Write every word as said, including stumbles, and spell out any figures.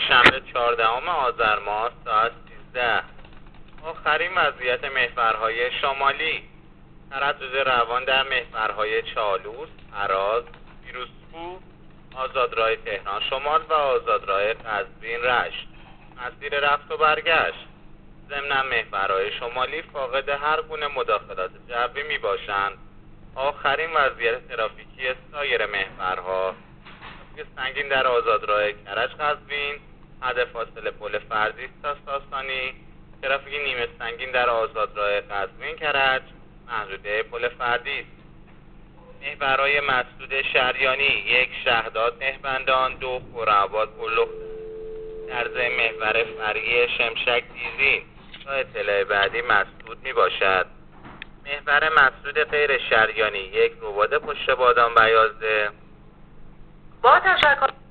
شنبه چهاردهم آذر ماه ساعت سیزده. آخرین وضعیت محورهای شمالی: تردد روان در محورهای چالوس، هراز، فیروزکوه، آزادراه تهران شمال و آزادراه قزوین رشت. مسیر رفت و برگشت: ضمن محورهای شمالی فاقد هر گونه مداخلات جوی می باشند. آخرین وضعیت ترافیکی سایر محورها: ترافیک سنگین در آزادراه کرج قزوین، حد فاصله پل فرزیس تا ساسانی، ترافیک نیمه سنگین در آزادراه قزوین کرج، محدوده پل فردیس. محورهای مسدود شریانی: یک شهداد مهبندان، دو خرم‌آباد پلخ. در ضمن محور فرعی شمشک دیزین تا اطلاع بعدی مسدود می باشد. محور مسدود غیر شریانی: یک رباط پشت بادام بیازده. با تشکر